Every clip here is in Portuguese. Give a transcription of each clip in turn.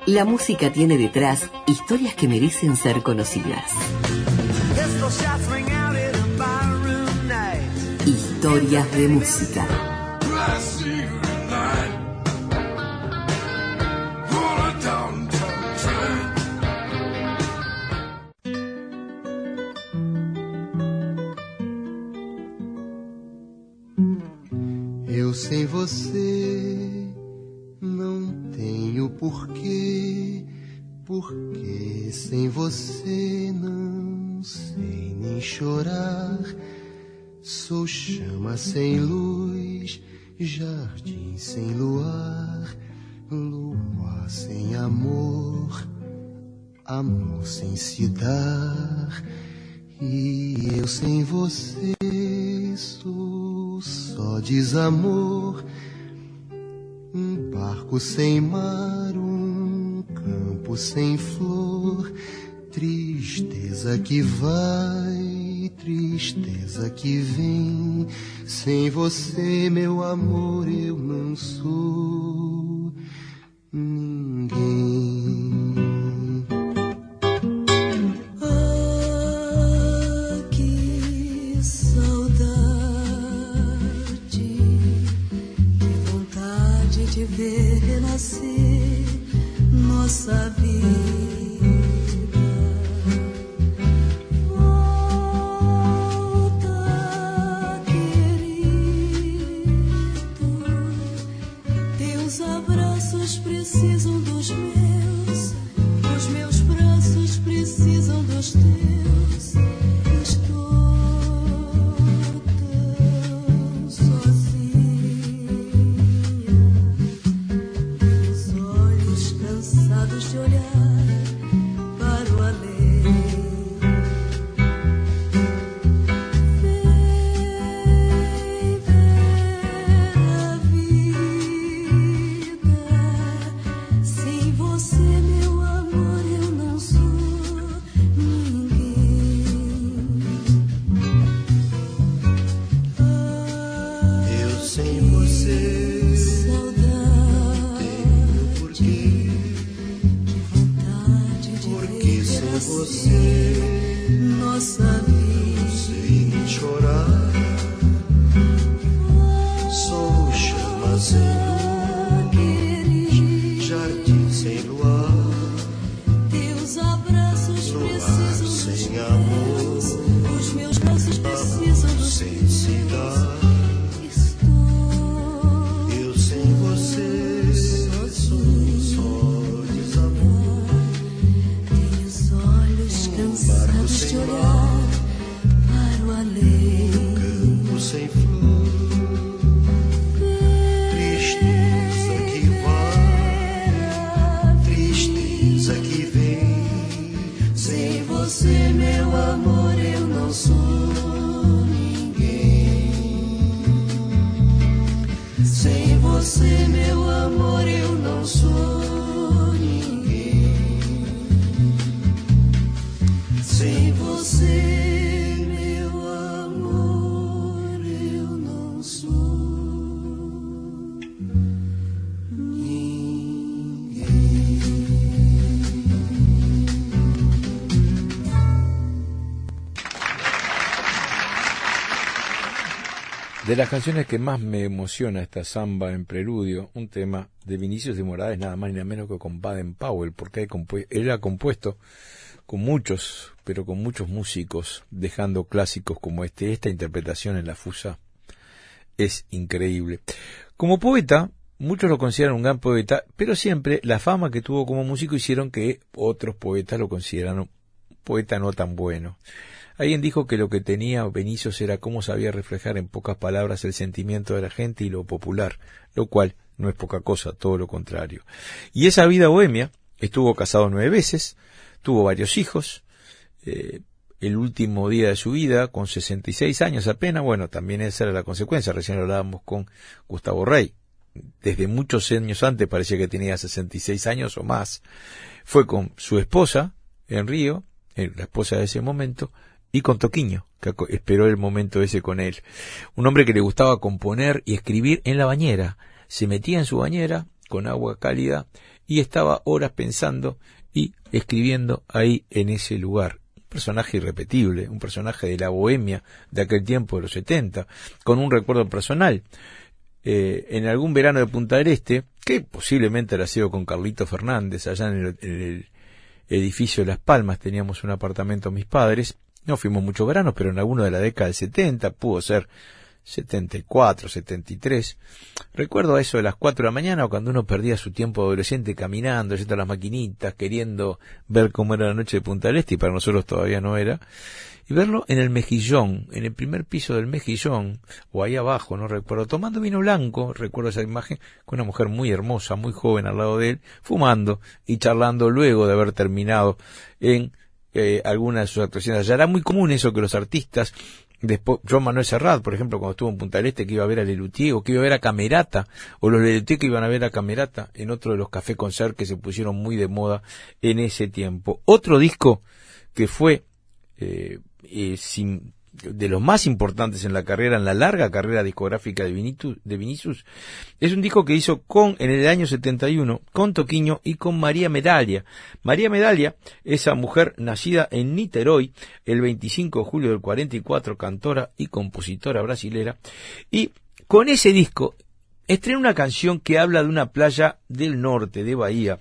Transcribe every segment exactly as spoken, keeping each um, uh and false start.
La música tiene detrás historias que merecen ser conocidas. Historias de música. Eu sem você não tenho porquê, porque sem você não sei nem chorar. Sou chama sem luz, jardim sem luar, lua sem amor, amor sem se dar. E eu sem você sou só desamor, um barco sem mar, um campo sem flor, tristeza que vai, tristeza que vem. Sem você, meu amor, eu não sou ninguém. De ver renascer nossa vida. Volta, querido, teus abraços precisam dos meus, os meus braços precisam dos teus. Estou tão sozinha, cansados de olhar para o além. Vem ver a vida. Sem você, meu amor, eu não sou ninguém. Ah, eu sem você, saudade, tenho porquê. Sem você, nossa vida, sem chorar. Sou chama sem luz, jardim sem luar, teus abraços precisam sem amor, os meus braços precisam do sem se dar. Estou eu sem você sozinho, só desamor. Cansados de olhar para o além. Campo sem flor, tristeza que vai, tristeza que vem. Sem você, meu amor, eu não sou ninguém. Sem você, meu amor, eu não sou ninguém. Sem você, meu amor, eu não sou ninguém. De las canciones que más me emociona esta samba en preludio, un tema de Vinicius de Moraes, nada más ni nada menos que con Baden Powell, porque él ha compuesto con muchos, pero con muchos músicos, dejando clásicos como este. Esta interpretación en la Fusa es increíble. Como poeta, muchos lo consideran un gran poeta, pero siempre la fama que tuvo como músico hicieron que otros poetas lo consideraran un poeta no tan bueno. Alguien dijo que lo que tenía Vinicius era cómo sabía reflejar en pocas palabras el sentimiento de la gente y lo popular, lo cual no es poca cosa, todo lo contrario. Y esa vida bohemia, estuvo casado nueve veces, tuvo varios hijos, eh, el último día de su vida, con sesenta y seis años apenas, bueno, también esa era la consecuencia, recién hablábamos con Gustavo Rey, desde muchos años antes parecía que tenía sesenta y seis años o más, fue con su esposa en Río, la esposa de ese momento, y con Toquinho, que esperó el momento ese con él. Un hombre que le gustaba componer y escribir en la bañera. Se metía en su bañera con agua cálida y estaba horas pensando y escribiendo ahí en ese lugar. Un personaje irrepetible, un personaje de la bohemia de aquel tiempo de los setenta, con un recuerdo personal. Eh, en algún verano de Punta del Este, que posiblemente era sido con Carlito Fernández, allá en el, en el edificio de Las Palmas, teníamos un apartamento mis padres, no fuimos muchos veranos, pero en alguno de la década del setenta, pudo ser setenta y cuatro, setenta y tres, recuerdo eso de las cuatro de la mañana, cuando uno perdía su tiempo adolescente caminando, yendo a las maquinitas, queriendo ver cómo era la noche de Punta del Este, y para nosotros todavía no era, y verlo en el Mejillón, en el primer piso del Mejillón, o ahí abajo, no recuerdo, tomando vino blanco, recuerdo esa imagen, con una mujer muy hermosa, muy joven al lado de él, fumando y charlando luego de haber terminado en eh, alguna de sus actuaciones. Ya era muy común eso que los artistas, después, Joan Manuel Serrat, por ejemplo, cuando estuvo en Punta del Este, que iba a ver a Lelutier, o que iba a ver a Camerata, o los Lelutier que iban a ver a Camerata, en otro de los café concert que se pusieron muy de moda en ese tiempo. Otro disco que fue eh, eh, sin, de los más importantes en la carrera, en la larga carrera discográfica de Vinicius, de Vinicius, es un disco que hizo con, en el año setenta y uno, con Toquinho y con María Medaglia. María Medaglia, esa mujer nacida en Niterói, el veinticinco de julio del cuarenta y cuatro, cantora y compositora brasilera, y con ese disco estrena una canción que habla de una playa del norte de Bahía,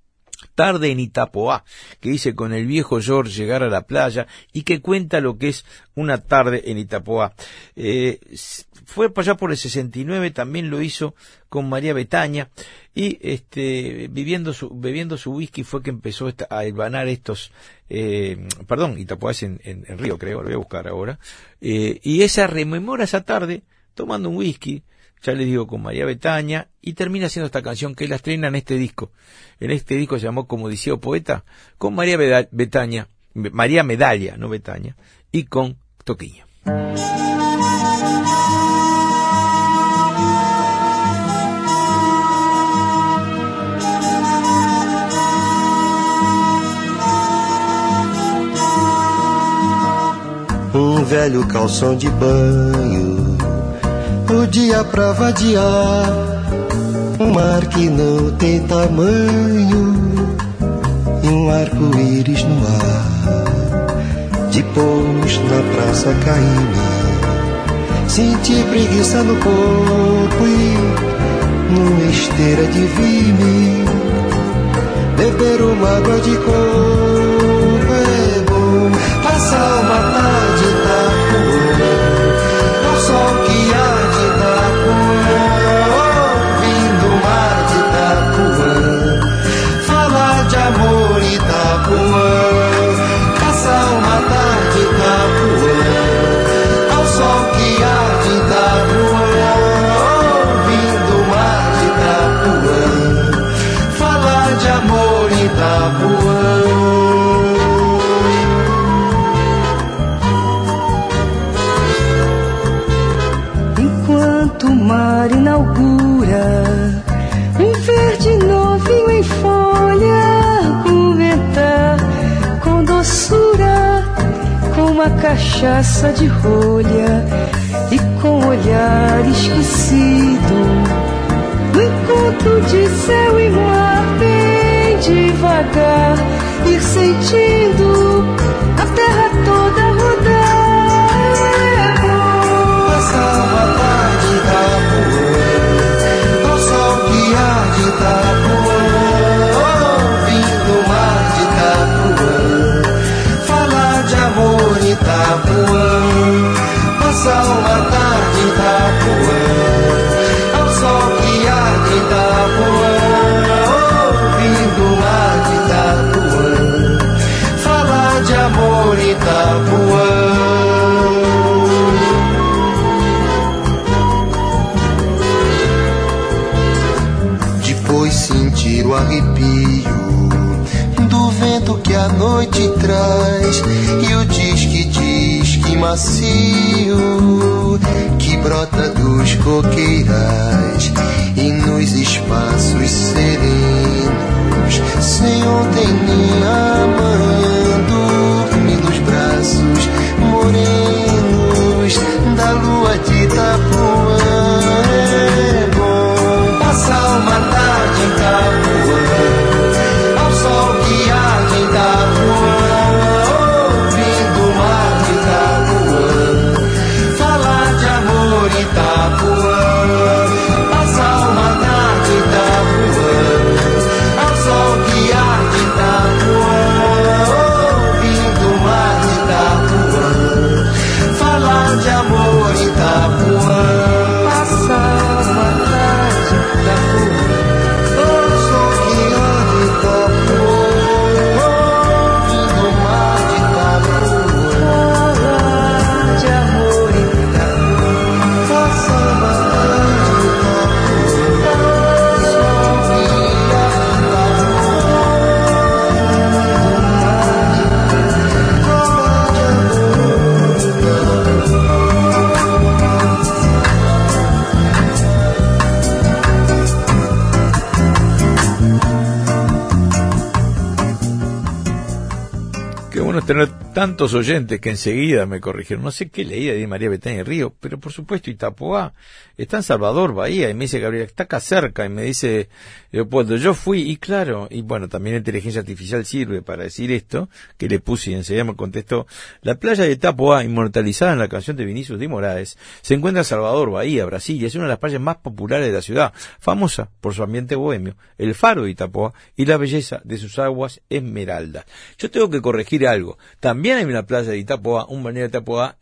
Tarde en Itapoá, que dice con el viejo George llegar a la playa, y que cuenta lo que es una tarde en Itapoá. Eh, fue para allá por el sesenta y nueve, también lo hizo con María Betaña, y este viviendo su, bebiendo su whisky fue que empezó esta, a hilvanar estos, eh, perdón, Itapoá es en, en, en Río, creo, lo voy a buscar ahora, eh, y esa rememora esa tarde tomando un whisky, ya les digo, con María Betaña, y termina haciendo esta canción que la estrena en este disco. En este disco se llamó Como Odiseo Poeta, con María Betaña, María Medaglia, no Betaña, y con Toquinho. Um velho calção de banho, o dia pra vadiar, um mar que não tem tamanho, e um arco-íris no ar. Depois na praça Caíme, senti preguiça no corpo e numa esteira de vime, beber uma água de coco é bom, passar uma tarde Itapuã, ao sol que há de Itapuã, ouvindo o mar de Itapuã, falar de amor Itapuã, passar uma tarde Itapuã, ao sol que há de Itapuã, ouvindo o mar de Itapuã, falar de amor Itapuã. O mar inaugura um verde novinho em folha, um ventar com doçura, com uma cachaça de rolha e com olhar esquecido, no encontro de céu e mar, bem devagar, ir sentindo a terra toda rodar. É bom passar uma tarde Itapuã, ao sol que há de Itapuã, ouvindo o mar de Itapuã, falar de amor Itapuã, passar uma tarde Itapuã, ao sol que há de Itapuã, ouvindo o mar de Itapuã, falar de amor Itapuã. Sentir o arrepio do vento que a noite traz e o disque-disque macio que brota dos coqueirais e nos espaços serenos, sem ontem nem amanhã, dorme nos braços morenos da lua de Itapuã. É bom passar uma tarde em Itapuã, bueno es tener tantos oyentes que enseguida me corrigieron. No sé qué leía de María Betania Río, pero por supuesto Itapoá está en Salvador Bahía, y me dice Gabriela, está acá cerca, y me dice Leopoldo, yo fui, y claro, y bueno, también la inteligencia artificial sirve para decir esto, que le puse y enseguida me contestó. La playa de Itapoá, inmortalizada en la canción de Vinicius de Moraes, se encuentra en Salvador Bahía, Brasil, y es una de las playas más populares de la ciudad, famosa por su ambiente bohemio, el faro de Itapoá y la belleza de sus aguas esmeraldas. Yo tengo que corregir algo. También hay una playa de Itapoá, un balneario de Itapoá,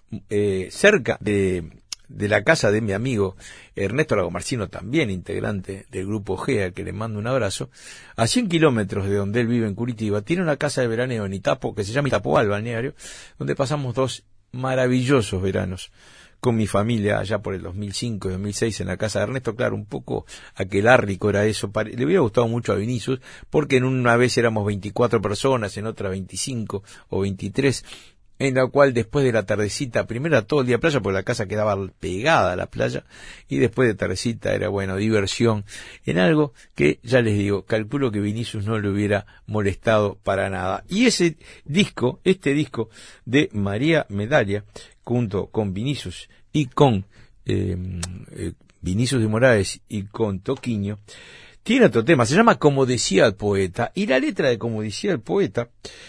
eh, cerca de, de la casa de mi amigo Ernesto Lagomarcino, también integrante del grupo G, al que le mando un abrazo, a cien kilómetros de donde él vive en Curitiba. Tiene una casa de veraneo en Itapo, que se llama Itapoá, el balneario, donde pasamos dos maravillosos veranos con mi familia allá por el dos mil cinco y dos mil seis en la casa de Ernesto. Claro, un poco aquelárrico era eso. Le hubiera gustado mucho a Vinicius, porque en una vez éramos veinticuatro personas, en otra veinticinco o veintitrés, en la cual después de la tardecita, primero era todo el día playa, porque la casa quedaba pegada a la playa, y después de tardecita era, bueno, diversión, en algo que, ya les digo, calculo que Vinicius no le hubiera molestado para nada. Y ese disco, este disco de María Medalla, junto con Vinicius y con eh, eh, Vinicius de Moraes y con Toquinho, tiene otro tema, se llama Como decía el poeta, y la letra de Como decía el poeta,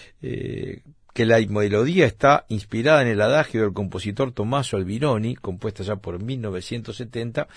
eh, que la melodía está inspirada en el adagio del compositor Tommaso Albinoni, compuesta ya por mil novecientos setenta,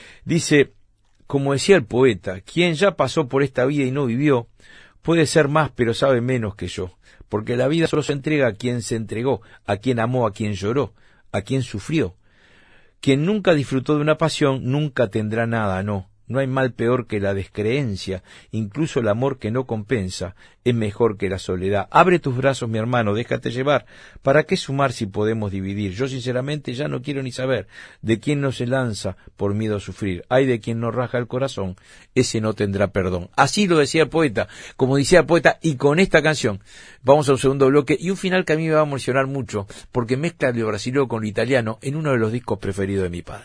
dice: como decía el poeta, quien ya pasó por esta vida y no vivió, puede ser más pero sabe menos que yo, porque la vida solo se entrega a quien se entregó, a quien amó, a quien lloró, a quien sufrió. Quien nunca disfrutó de una pasión, nunca tendrá nada, no. No hay mal peor que la descreencia, incluso el amor que no compensa es mejor que la soledad. Abre tus brazos, mi hermano, déjate llevar. ¿Para qué sumar si podemos dividir? Yo sinceramente ya no quiero ni saber de quién no se lanza por miedo a sufrir. Ay de quien no raja el corazón, ese no tendrá perdón. Así lo decía el poeta, como decía el poeta, y con esta canción vamos a un segundo bloque y un final que a mí me va a emocionar mucho, porque mezcla lo brasileño con lo italiano en uno de los discos preferidos de mi padre.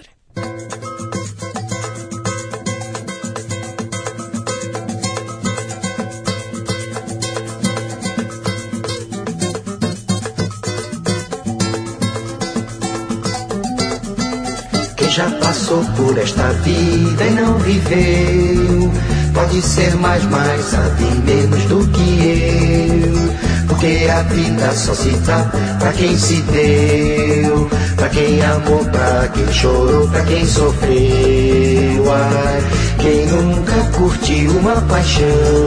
Já passou por esta vida e não viveu, pode ser mais, mais, sabe menos do que eu, porque a vida só se dá pra quem se deu, pra quem amou, pra quem chorou, pra quem sofreu. Ai, quem nunca curtiu uma paixão,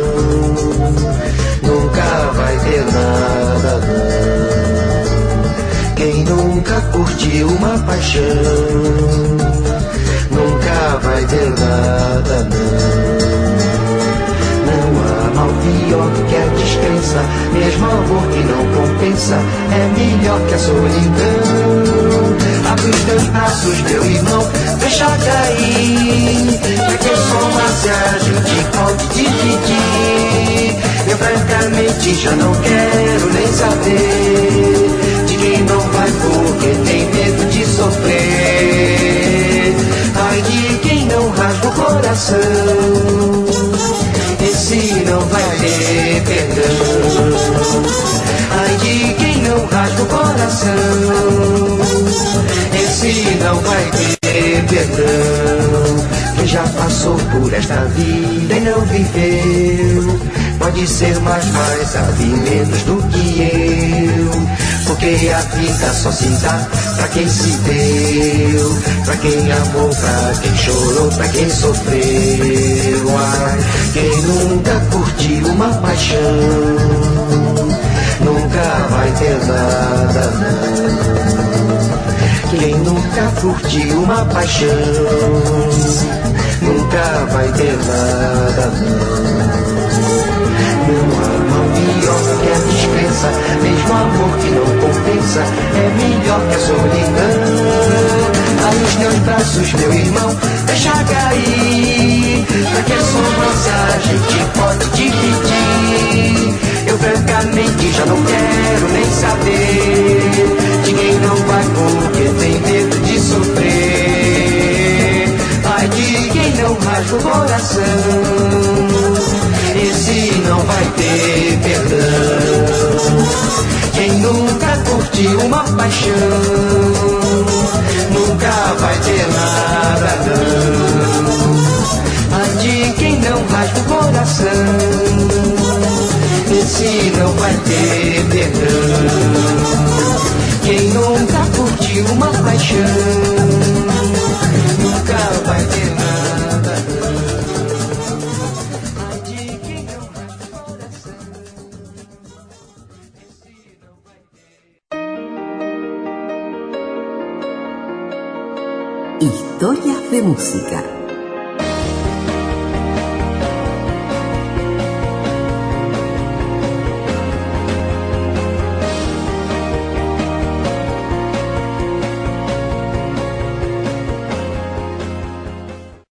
nunca vai ter nada, não. Quem nunca curtiu uma paixão, nunca vai ter nada, não. Não há mal pior do que a descrença, mesmo amor que não compensa é melhor que a solidão. Abre os teus braços, meu irmão, deixa cair, pra que somar-se a gente pode dividir. Eu francamente já não quero nem saber quem não vai porque tem medo de sofrer. Ai de quem não rasga o coração, esse não vai ter perdão. Ai de quem não rasga o coração, esse não vai ter perdão. Quem já passou por esta vida e não viveu, pode ser mais, mais, sabe menos do que eu, porque a vida só se dá pra quem se deu, pra quem amou, pra quem chorou, pra quem sofreu. Ai, quem nunca curtiu uma paixão, nunca vai ter nada, não. Quem nunca curtiu uma paixão, nunca vai ter nada, não. Não há mal pior que a descrença, mesmo amor que não compensa é melhor que a solidão. Ai os teus braços, meu irmão, deixa cair, pra que somos a gente pode dividir. Eu francamente já não quero nem saber de quem não vai porque tem medo de sofrer. Ai de quem não rasga o coração, esse não vai ter perdão. curtir uma paixão, nunca vai ter nada não. Ai de quem não rasga o coração, esse não vai ter perdão. Quem nunca curtiu uma paixão, nunca vai ter nada não. Ai de quem não rasga o coração, esse não vai ter. Historias de música.